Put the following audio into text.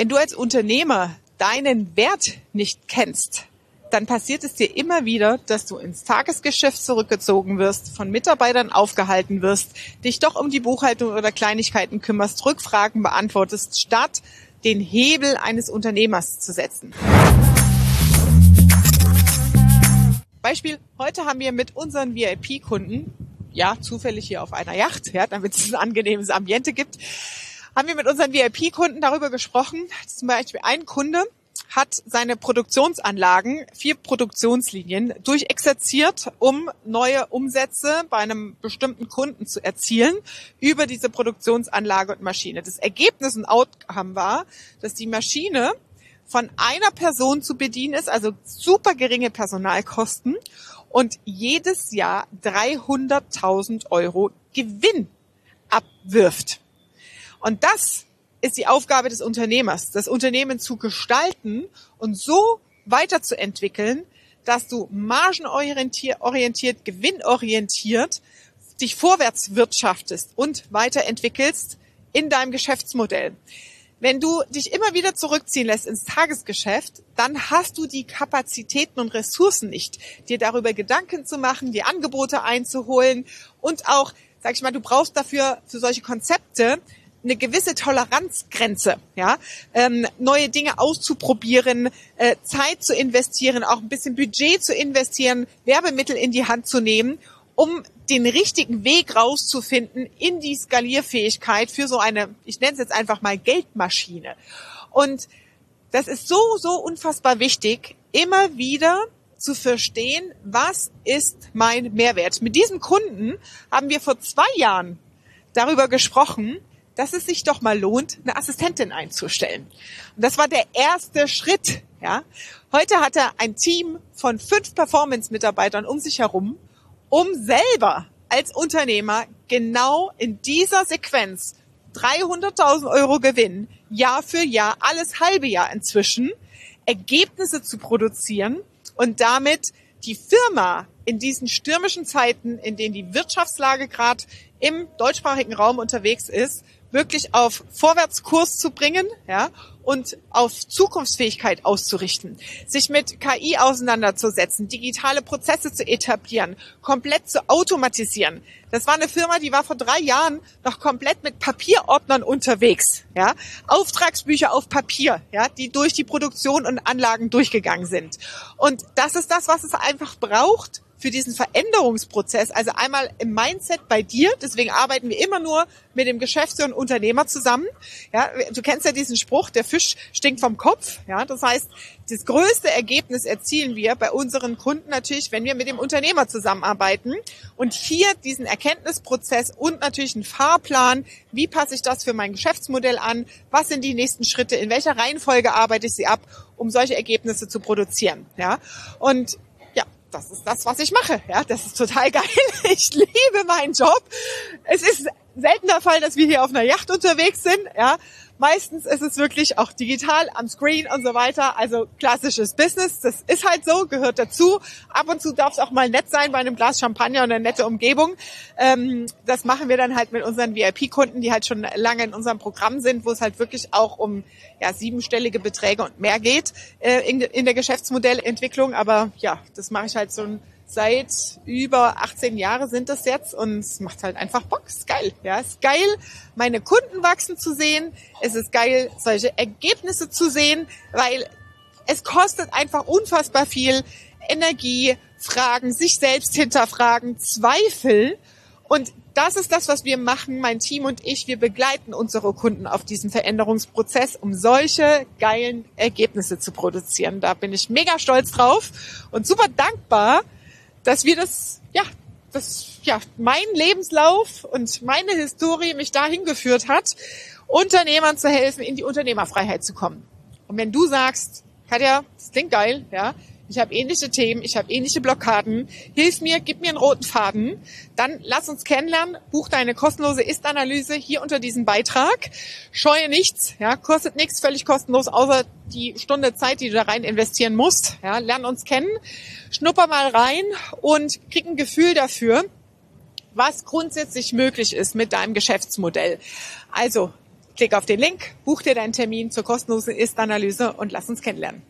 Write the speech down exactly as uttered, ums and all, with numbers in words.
Wenn du als Unternehmer deinen Wert nicht kennst, dann passiert es dir immer wieder, dass du ins Tagesgeschäft zurückgezogen wirst, von Mitarbeitern aufgehalten wirst, dich doch um die Buchhaltung oder Kleinigkeiten kümmerst, Rückfragen beantwortest, statt den Hebel eines Unternehmers zu setzen. Beispiel, heute haben wir mit unseren V I P-Kunden, ja, zufällig hier auf einer Yacht, ja, damit es ein angenehmes Ambiente gibt, haben wir mit unseren V I P-Kunden darüber gesprochen, zum Beispiel ein Kunde hat seine Produktionsanlagen, vier Produktionslinien, durchexerziert, um neue Umsätze bei einem bestimmten Kunden zu erzielen über diese Produktionsanlage und Maschine. Das Ergebnis und Outcome war, dass die Maschine von einer Person zu bedienen ist, also super geringe Personalkosten und jedes Jahr dreihunderttausend Euro Gewinn abwirft. Und das ist die Aufgabe des Unternehmers, das Unternehmen zu gestalten und so weiterzuentwickeln, dass du margenorientiert, orientiert, gewinnorientiert dich vorwärts wirtschaftest und weiterentwickelst in deinem Geschäftsmodell. Wenn du dich immer wieder zurückziehen lässt ins Tagesgeschäft, dann hast du die Kapazitäten und Ressourcen nicht, dir darüber Gedanken zu machen, die Angebote einzuholen und auch, sag ich mal, du brauchst dafür für solche Konzepte eine gewisse Toleranzgrenze, ja, ähm, neue Dinge auszuprobieren, äh, Zeit zu investieren, auch ein bisschen Budget zu investieren, Werbemittel in die Hand zu nehmen, um den richtigen Weg rauszufinden in die Skalierfähigkeit für so eine, ich nenne es jetzt einfach mal Geldmaschine. Und das ist so, so unfassbar wichtig, immer wieder zu verstehen, was ist mein Mehrwert. Mit diesem Kunden haben wir vor zwei Jahren darüber gesprochen, dass es sich doch mal lohnt, eine Assistentin einzustellen. Und das war der erste Schritt. Ja. Heute hat er ein Team von fünf Performance-Mitarbeitern um sich herum, um selber als Unternehmer genau in dieser Sequenz dreihunderttausend Euro Gewinn, Jahr für Jahr, alles halbe Jahr inzwischen, Ergebnisse zu produzieren und damit die Firma in diesen stürmischen Zeiten, in denen die Wirtschaftslage gerade im deutschsprachigen Raum unterwegs ist, wirklich auf Vorwärtskurs zu bringen, ja, und auf Zukunftsfähigkeit auszurichten, sich mit K I auseinanderzusetzen, digitale Prozesse zu etablieren, komplett zu automatisieren. Das war eine Firma, die war vor drei Jahren noch komplett mit Papierordnern unterwegs, ja, Auftragsbücher auf Papier, ja, die durch die Produktion und Anlagen durchgegangen sind. Und das ist das, was es einfach braucht für diesen Veränderungsprozess, also einmal im Mindset bei dir, deswegen arbeiten wir immer nur mit dem Geschäftsführer und Unternehmer zusammen. Ja, du kennst ja diesen Spruch, der Fisch stinkt vom Kopf. Ja, das heißt, das größte Ergebnis erzielen wir bei unseren Kunden natürlich, wenn wir mit dem Unternehmer zusammenarbeiten und hier diesen Erkenntnisprozess und natürlich einen Fahrplan, wie passe ich das für mein Geschäftsmodell an, was sind die nächsten Schritte, in welcher Reihenfolge arbeite ich sie ab, um solche Ergebnisse zu produzieren. Ja, und das ist das, was ich mache. Ja, das ist total geil. Ich liebe meinen Job. Es ist selten der Fall, dass wir hier auf einer Yacht unterwegs sind. Ja, meistens ist es wirklich auch digital am Screen und so weiter. Also klassisches Business. Das ist halt so, gehört dazu. Ab und zu darf es auch mal nett sein bei einem Glas Champagner und eine nette Umgebung. Ähm, das machen wir dann halt mit unseren V I P-Kunden, die halt schon lange in unserem Programm sind, wo es halt wirklich auch um ja siebenstellige Beträge und mehr geht äh, in, in der Geschäftsmodellentwicklung. Aber ja, das mache ich halt so seit über achtzehn Jahre sind das jetzt und es macht halt einfach Bock. Es ist geil. Ja, es ist geil, meine Kunden wachsen zu sehen. Es ist geil, solche Ergebnisse zu sehen, weil es kostet einfach unfassbar viel Energie, Fragen, sich selbst hinterfragen, Zweifel. Und das ist das, was wir machen, mein Team und ich. Wir begleiten unsere Kunden auf diesem Veränderungsprozess, um solche geilen Ergebnisse zu produzieren. Da bin ich mega stolz drauf und super dankbar, dass wir das, ja, das, ja, mein Lebenslauf und meine Historie mich dahin geführt hat, Unternehmern zu helfen, in die Unternehmerfreiheit zu kommen. Und wenn du sagst, Katja, das klingt geil, ja, ich habe ähnliche Themen, ich habe ähnliche Blockaden, hilf mir, gib mir einen roten Faden, dann lass uns kennenlernen, buch deine kostenlose Ist-Analyse hier unter diesem Beitrag. Scheue nichts, ja, kostet nichts, völlig kostenlos, außer die Stunde Zeit, die du da rein investieren musst. Ja, lern uns kennen, schnupper mal rein und krieg ein Gefühl dafür, was grundsätzlich möglich ist mit deinem Geschäftsmodell. Also, Klick auf den Link, buch dir deinen Termin zur kostenlosen Ist-Analyse und lass uns kennenlernen.